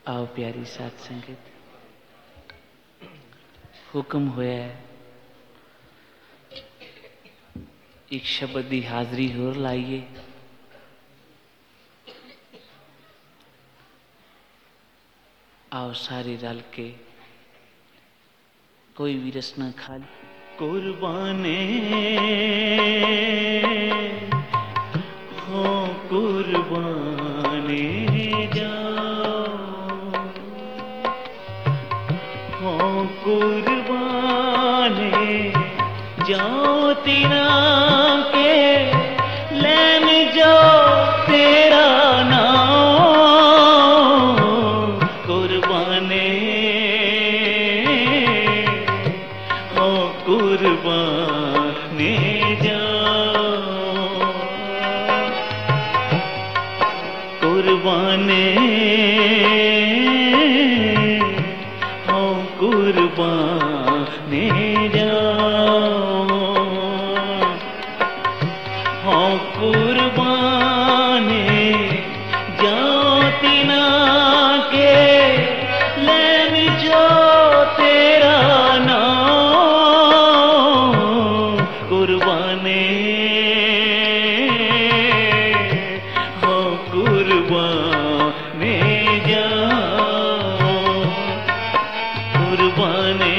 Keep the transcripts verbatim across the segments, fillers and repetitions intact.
आओ प्यारी साथ संगत, हुक्म होया है एक शब्द की हाजरी होर लाइए। आओ सारे रल के कोई भी रसना खाली कुर्बाने हो कुर्बाने जाओ, हो कुर्बाने जाओ तीना के लैन जाओ तेरा नाम कुर्बाने हो कुर्बाने जाओ, कुर्बाने हो कुर्बाने जाओ, हो कुर्बाने जाओ तीना के लैन जो तेरा नाम कुर्बाने हो कुर्बाने जाओ, कुर्बाने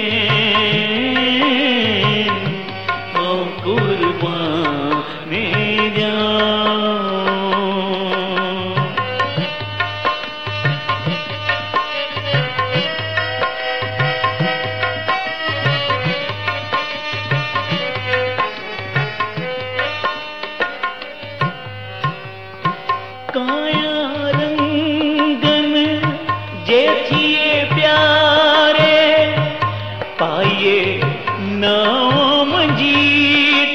हो कुर्बाने जाओ। काया रंगन जेठिए प्यारे पाइए नाम जीठ,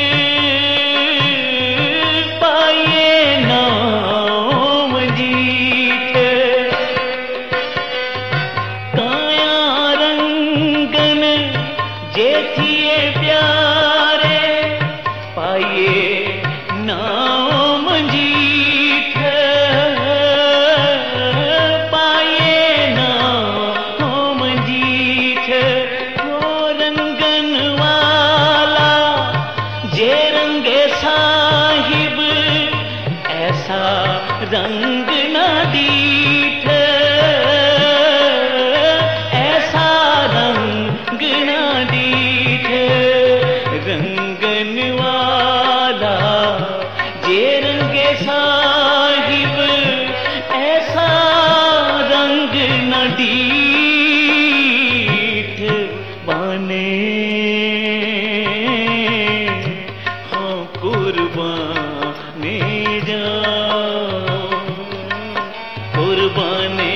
पाइए नाम जीठ, काया रंगन जेठिए प्यारे पाइए नाम जीठ, पाइए नाम जीठ, हो रंगन वाला जे रंगे साहिब ऐसा रंग न दीठ, ऐसा रंग न दीठ, रंगन वाला जे रंगे साहिब ऐसा रंग न दीठ, बाने हो कुर्बाने जाओ, कुर्बाने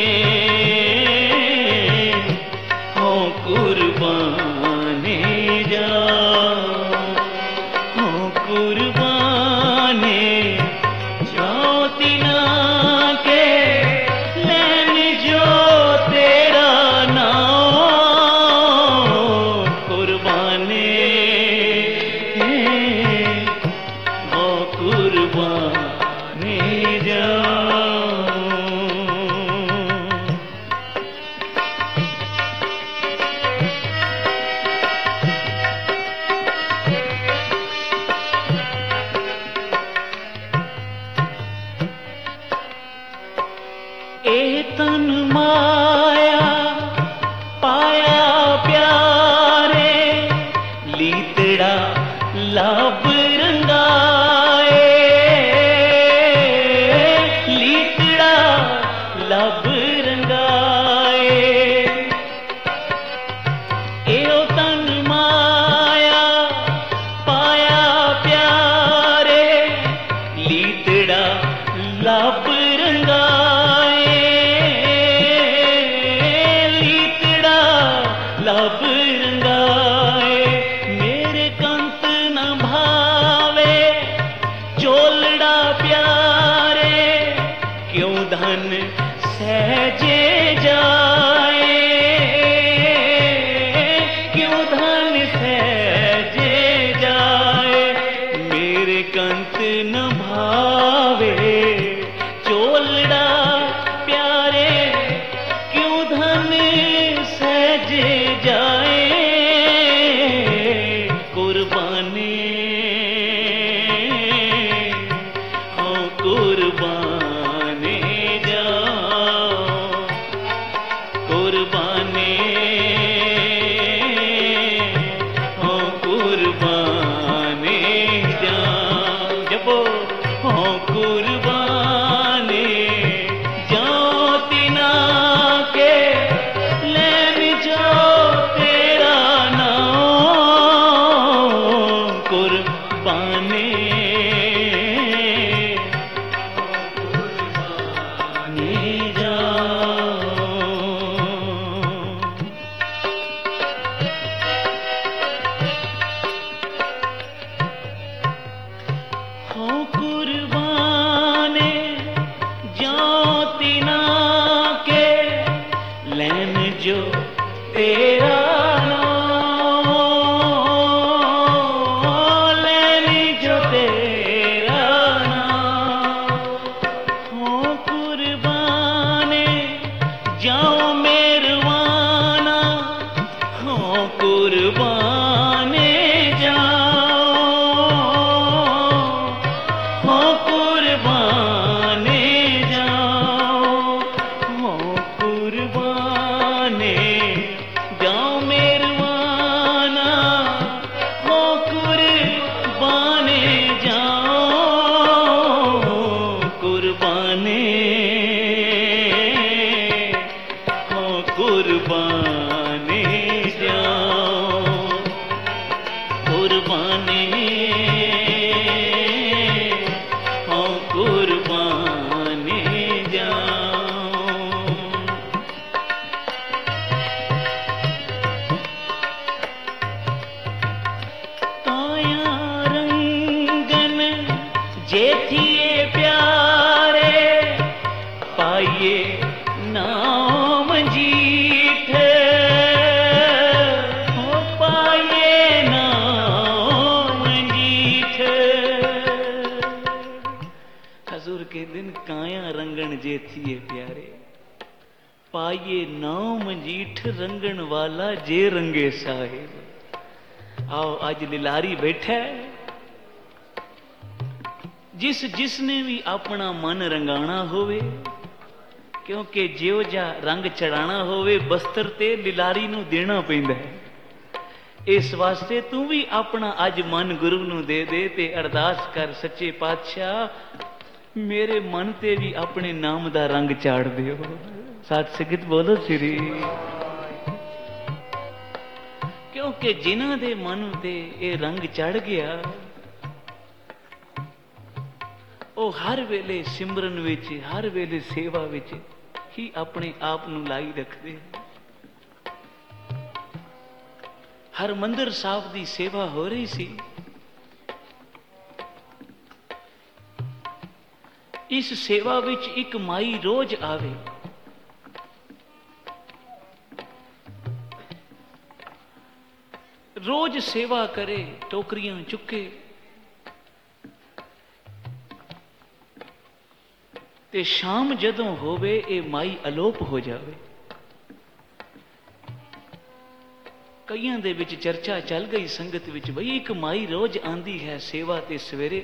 हो कुर्बाने जाओ, हो कुर्बाने जाओ तीना के लैन जो तेरा नाम कुर्बाने हो कुर्बाने जाओ। ए तन माया पाया प्यारे लीतड़ा लब रंगाए, लीतड़ा लब रंगाए, एओ तन माया पाया प्यारे लीतड़ा लब रंगाए, लीतड़ा लब रंगाए, मेरे कंत न भावे चोलड़ा प्यारे क्यों धन सहजे जाए, क्यों धन सहजे जाए, मेरे कंत न भावे चोलड़ा प्यारे पाइए नाम जीठ, हो पाइए नाम जीठ। हजूर के दिन काया रंगन जे थिए प्यारे, पाइए नाम जीठ रंगन वाला जे रंगे साहिब। आओ अज लिलारी बैठा, जिस जिसने भी अपना मन रंगाना होवे, क्योंकि जियो जा रंग चढ़ाना होवे बस्तर ते लिलारी नू देना पैंदा है। इस वास्ते तू भी अपना अज मन गुरु नू दे दे ते अरदास कर, सच्चे पातशाह मेरे मन ते भी अपने नाम दा रंग चाड़ दियो। साथ संगत बोलो श्री। क्योंकि जिन्हां दे मन ते ये रंग चढ़ गया, ਉਹ हर वेले सिमरन विच, हर वेले सेवा विच ही अपने आप नू लाई रखते। हरमंदिर साहब दी सेवा हो रही सी, इस सेवा विच एक माई रोज आवे, रोज सेवा करे, टोकरियां चुके ते शाम जदों होवे ये माई अलोप हो जावे। कईयां दे विच चर्चा चल गई संगत विच, बई एक माई रोज आंदी है सेवा ते सवेरे,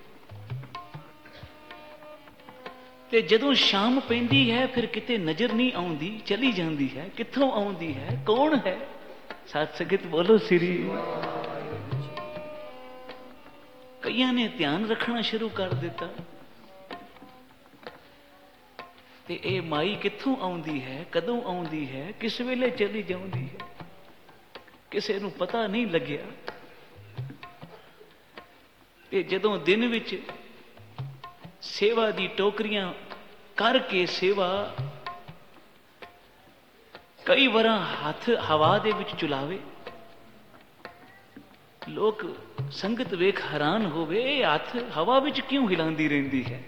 ते जदों शाम पैंदी है फिर किते नजर नहीं आउंदी, चली जांदी है। कित्थों आउंदी है, कौन है? साथ संगत बोलो श्री। कईयां ने ध्यान रखना शुरू कर दिता, ते ए माई कित्थों आउंदी है, कदों आउंदी है, किस वेले चली जाउंदी है, किसे नूं पता नहीं लग्या। ते जदों दिन विच सेवा दी टोकरियां करके सेवा कई वरां हथ हवा दे विच चुलावे, लोग संगत वेख हैरान होवे, हथ हवा विच क्यों हिलांदी रहिंदी है।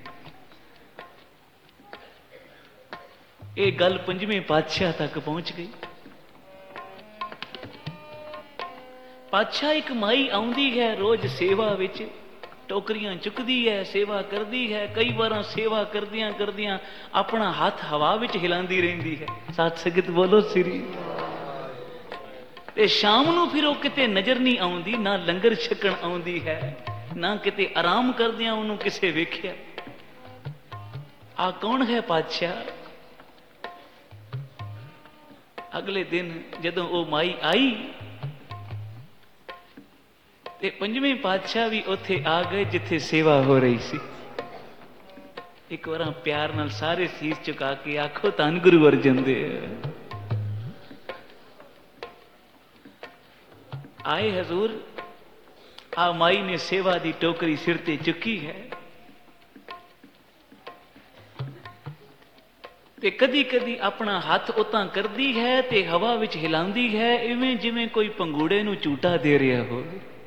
ये गल पंजवें पातशाह तक पहुंच गई। पातशाह एक माई आउंदी है रोज सेवा विच, टोकरियां चुकदी है, सेवा करदी है, कई बार सेवा करदियां करदियां अपना हाथ हवा विच हिलांदी रहिंदी है। साथ संगत बोलो श्री। ते शाम नूं फिर वो किते नजर नहीं आउंदी, ना लंगर छकण आउंदी है, ना किते आराम करदियां उन्होंने किसे वेख्या। आ कौन है पातशाह? अगले दिन जदों वो माई आई ते पंजवें पातशाह भी उत्थे आ गए जिथे सेवा हो रही सी। एक बार प्यार नाल सारे सीस झुका के आखो धन गुरु अर्जन देव। आए हजूर, आ माई ने सेवा दी टोकरी सिर ते चुकी है, ते कदी कदी अपना हाथ उतां करदी है ते हवा विच हिलांदी है, इवें जिवें कोई पंगूड़े नूं झूटा दे रहा हो।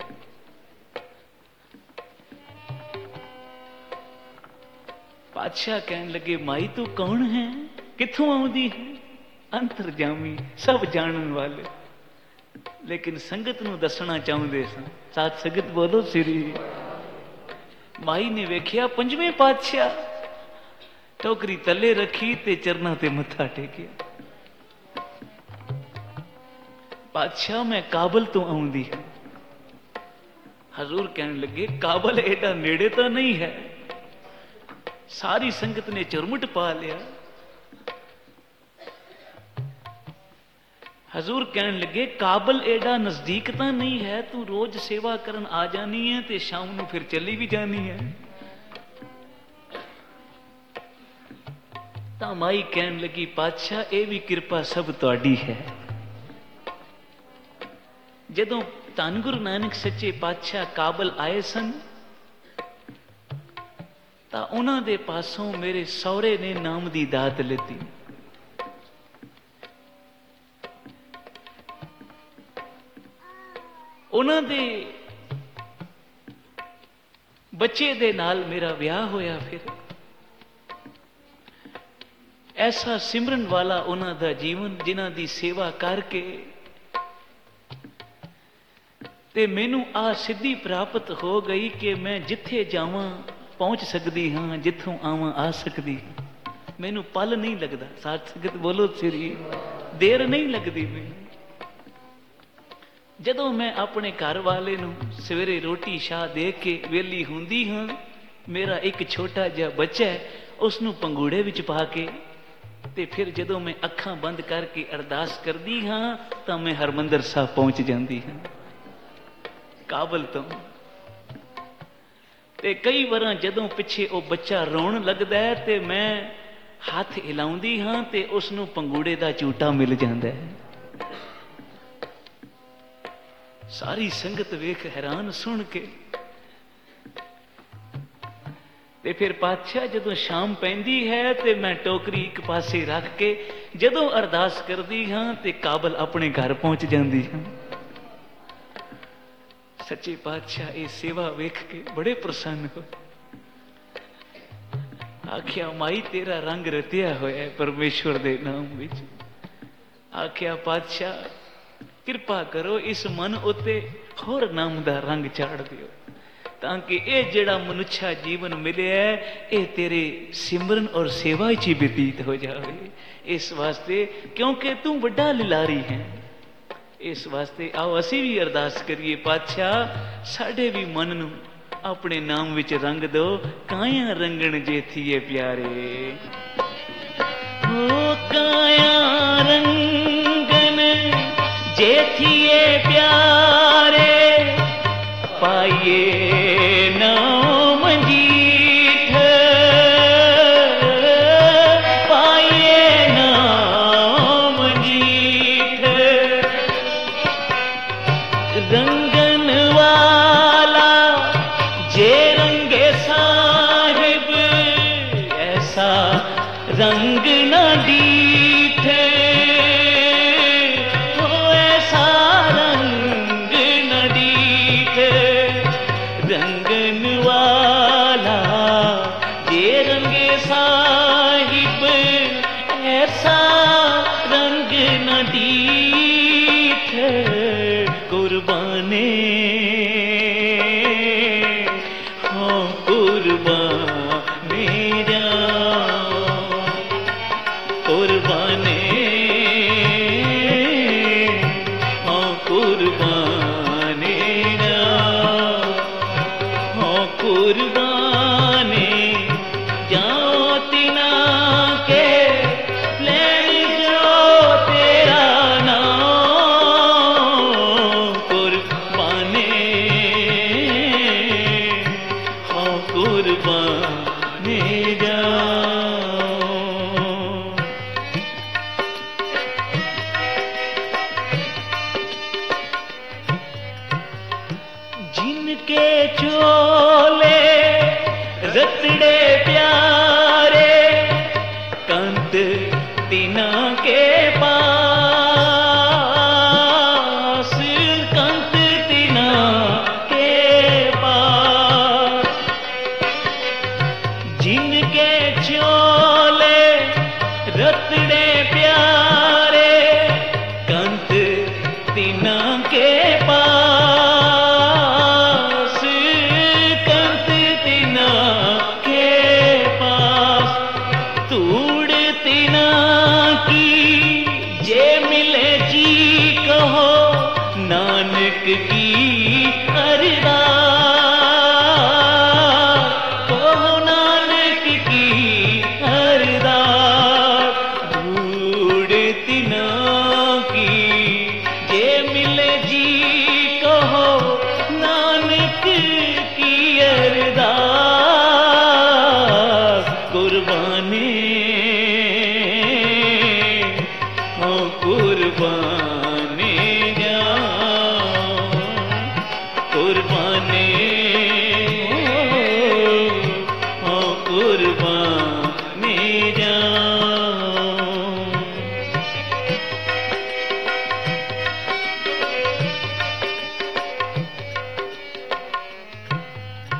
पातशाह कहन लगे, माई तू कौन है, कित्थों आउंदी है? अंतरजामी, सब जानन वाले, लेकिन संगत नूं दसना चाहुंदे सन। साथ संगत बोलो श्री। माई ने वेख्या पंजवें पातशाह, टोकरी तले रखी ते चरना ते मत्था टेकिया। पातशाह मैं काबल तो आउंदी है। हजूर कहने लगे, काबल एडा नेड़े तो नहीं है। सारी संगत ने चुरमुट पा लिया। हजूर कहने लगे, काबल एडा नजदीक तो नहीं है, तू रोज सेवा करन आ जानी है ते शाम नूं फिर चली भी जानी है। तां माई कहन लगी, पातशाह ये भी कृपा सब तुहाडी है। जदों धन गुरु नानक सच्चे पातशाह काबल आए सन तां उन्हां दे पासों मेरे सौरे ने नाम दी दात लेती। उन्हां दे बच्चे दे नाल मेरा विआह होया। फिर ਐਸਾ ਸਿਮਰਨ ਵਾਲਾ ਉਹਨਾਂ ਦਾ ਜੀਵਨ, ਜਿਨ੍ਹਾਂ ਦੀ ਸੇਵਾ ਕਰਕੇ ਤੇ ਮੈਨੂੰ ਆ ਸਿੱਧੀ ਪ੍ਰਾਪਤ ਹੋ ਗਈ ਕਿ ਮੈਂ ਜਿੱਥੇ ਜਾਵਾਂ ਪਹੁੰਚ ਸਕਦੀ ਹਾਂ, ਜਿੱਥੋਂ ਆਵਾਂ ਆ ਸਕਦੀ ਹਾਂ। ਮੈਨੂੰ ਪਲ ਨਹੀਂ ਲੱਗਦਾ। ਸਾਧ ਸੰਗਤ ਬੋਲੋ ਸ੍ਰੀ, ਦੇਰ ਨਹੀਂ ਲੱਗਦੀ ਮੈਨੂੰ। ਜਦੋਂ ਮੈਂ ਆਪਣੇ ਘਰ ਵਾਲੇ ਨੂੰ ਸਵੇਰੇ ਰੋਟੀ ਸ਼ਾਹ ਦੇ ਕੇ ਵਿਹਲੀ ਹੁੰਦੀ ਹਾਂ, ਮੇਰਾ ਇੱਕ ਛੋਟਾ ਜਿਹਾ ਬੱਚਾ ਹੈ, ਉਸ ਨੂੰ ਪੰਗੂੜੇ ਵਿੱਚ ਪਾ ਕੇ ਤੇ ਫਿਰ ਜਦੋਂ ਮੈਂ ਅੱਖਾਂ ਬੰਦ ਕਰਕੇ ਅਰਦਾਸ ਕਰਦੀ ਹਾਂ ਤਾਂ ਮੈਂ ਹਰਮੰਦਰ ਸਾਹਿਬ ਪਹੁੰਚ ਜਾਂਦੀ ਹਾਂ ਕਾਬਲ ਤੋਂ। ਤੇ ਕਈ ਵਾਰਾਂ ਜਦੋਂ ਪਿੱਛੇ ਉਹ ਬੱਚਾ ਰੋਣ ਲੱਗਦਾ ਹੈ ਤੇ ਮੈਂ ਹੱਥ ਹਿਲਾਉਂਦੀ ਹਾਂ ਤੇ ਉਸ ਨੂੰ ਪੰਗੂੜੇ ਦਾ ਝੂਟਾ ਮਿਲ ਜਾਂਦਾ ਹੈ। ਸਾਰੀ ਸੰਗਤ ਵੇਖ ਹੈਰਾਨ ਸੁਣ ਕੇ। ਤੇ ਫਿਰ ਪਾਤਸ਼ਾਹ ਜਦੋਂ ਸ਼ਾਮ ਪੈਂਦੀ ਹੈ ਤੇ ਮੈਂ ਟੋਕਰੀ ਇੱਕ ਪਾਸੇ ਰੱਖ ਕੇ ਜਦੋਂ ਅਰਦਾਸ ਕਰਦੀ ਹਾਂ ਤੇ ਕਾਬਲ ਆਪਣੇ ਘਰ ਪਹੁੰਚ ਜਾਂਦੀ ਹਾਂ। ਸੱਚੇ ਪਾਤਸ਼ਾਹ ਇਹ ਸੇਵਾ ਵੇਖ ਕੇ ਬੜੇ ਪ੍ਰਸੰਨ ਹੋਏ। ਆਖਿਆ ਮਾਈ ਤੇਰਾ ਰੰਗ ਰਤਿਆ ਹੋਇਆ ਪਰਮੇਸ਼ਵਰ ਦੇ ਨਾਮ ਵਿੱਚ। ਆਖਿਆ ਪਾਤਸ਼ਾਹ ਕਿਰਪਾ ਕਰੋ ਇਸ ਮਨ ਉੱਤੇ ਹੋਰ ਨਾਮ ਦਾ ਰੰਗ ਚਾੜ ਦਿਓ, ਤਾਂ ਕਿ ਇਹ ਜਿਹੜਾ ਮਨੁੱਖਾ ਜੀਵਨ ਮਿਲਿਆ ਇਹ ਤੇਰੇ ਸਿਮਰਨ ਔਰ ਸੇਵਾ ਵਿੱਚ ਹੀ ਬਤੀਤ ਹੋ ਜਾਵੇ। ਇਸ ਵਾਸਤੇ ਕਿਉਂਕਿ ਤੂੰ ਵੱਡਾ ਲਿਲਾਰੀ ਹੈ। ਇਸ ਵਾਸਤੇ ਆਓ ਅਸੀਂ ਵੀ ਅਰਦਾਸ ਕਰੀਏ, ਪਾਤਸ਼ਾਹ ਸਾਡੇ ਵੀ ਮਨ ਨੂੰ ਆਪਣੇ ਨਾਮ ਵਿੱਚ ਰੰਗ ਦਿਓ। ਕਾਇਆ ਰੰਗਣ ਜੇਥੀਏ ਪਿਆਰੇ, ਹੋ ਕਾਇਆ ਰੰਗਨ ਜੇਥੀਏ ਪਿਆਰੇ, ਪਾਈਏ ਨਾਮ ਜੀਠ, ਪਾਈਏ ਨਾਮ ਜੀਠ। ਰੰਗਨ ਵਾਲਾ ਜੇ ਰੰਗੇ ਸਾਹਿਬ, ਐਸਾ ਰੰਗ ਨਾ ਡੀਠੇ, ਹੋ ਐਸਾ ਰੰਗ ਨਾ ਡੀਠੇ। ਰੰਗਨ ਵਾਲਾ ਜੇ ਰੰਗੇ ਸਾਹਿਬ, ਐਸਾ ਰੰਗ ਨਾ ਡੀਠੇ। ਕੁਰਬਾਨੇ ਹੋ ਕੁਰਬਾਨੇ ਜਾਓ, ਕੁਰਬਾਨੇ ਹੋ ਕੁਰਬਾਨੇ ਜਾਓ, ਹੋ ਕੁਰਬਾਨੇ ਜਾਓ ਤਿਨਾ ਕੇ ਲੈਣ ਜੋ ਤੇਰਾ ਨਾਮ। ਕੁਰਬਾਨੇ ਹੋ ਕੁਰਬਾਨੇ ਜਾਓ। जिनके चोले रतड़े प्यारे, कंत तिना के पास, कंत तिना के पास। जिनके चोले रतड़े प्यारे, कंत तिना के पास, कंत तिना के पास। तूड़ तिना की जे मिले जी कहो, नानक की अरदास, कहो नानक की अरदास। ढूंढ तिना की जे मिले जी कहो, नानक की अरदास। कुर्बानी हो कुर्बानी जाओ, कुर्बानी हो कुर्बानी जाओ।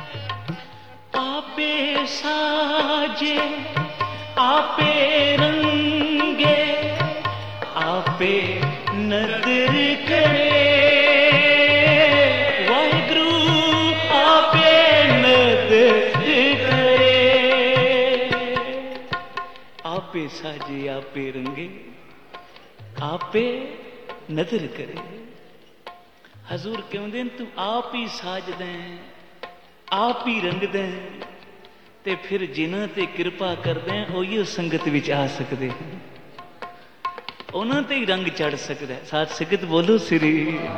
आपे साजे आपे रंग आपे नदर करे, वाहिगुरु आपे नदर करे, आपे साजे आपे रंगे, आपे नदर करे। हजूर कहते तू आप ही साज दें, आप ही रंग दें, ते फिर जिन्हां ते किरपा कर दें उही संगत विच आ सकते हैं, उन्हां ते ही रंग चढ़ सकता है। साथ संगत बोलो श्री।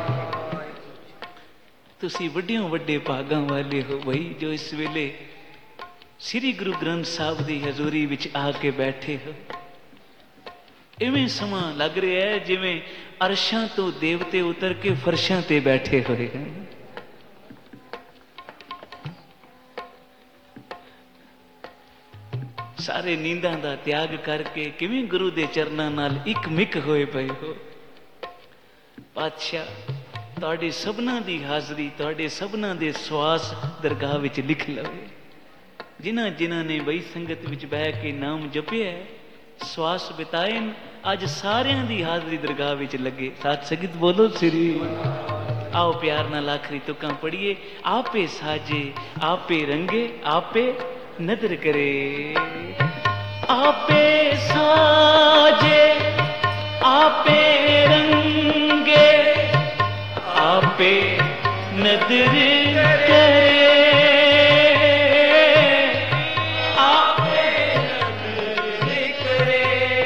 तुसी वड्डियों वड्डे भागां वाले हो भाई, जो इस वेले श्री गुरु ग्रंथ साहब की हजूरी विच आके बैठे हो। इवें समा लग रहा है जिवें अरशां तो देवते उतर के फरशां ते बैठे हुए हैं। सारे नींदां दा त्याग करके किवें गुरु दे चरनां नाल इक मिक होए पए हो। पातशाह तुहाडे सबना दी हाजरी, तुहाडे सबना दे सवास दरगाह विच लिख लवे। जिन्हां जिन्हां ने बई संगत विच बह के नाम जपिया, सवास बिताए, अज सारियां दी हाजरी दरगाह विच लगे। साथ संगत बोलो श्री। आओ प्यार नाल आखरी तुकां पढ़िए। आपे साजे आपे रंगे, आपे नदर करे, आपे साजे आपे रंगे, आपे नदर करे, आपे नदर करे।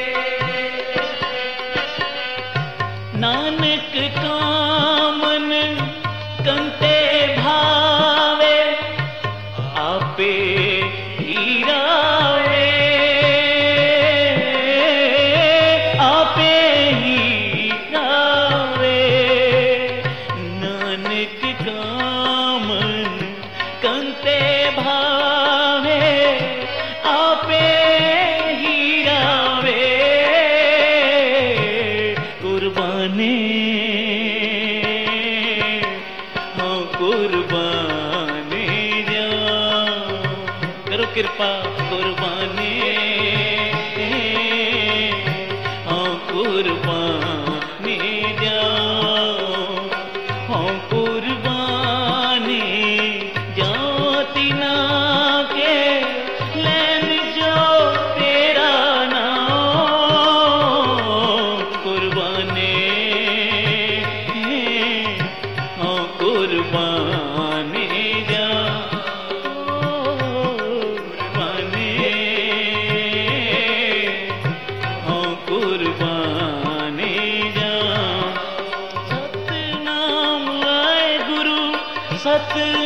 नानक कामन कंते भावे, आपे हीरावे, आपे हीरावे। नानक कामन कंते भावे, आपे हीरावे। कुर्बानी हाँ कुर्बानी जाऊं, करो कृपा कुर्बानी हाँ कुर्बानी जाऊं, हाँ कुर्बानी जाऊं तिना के लैन जो तेरा नाम। कुर्बानी हाँ कुर्बानी सतनाम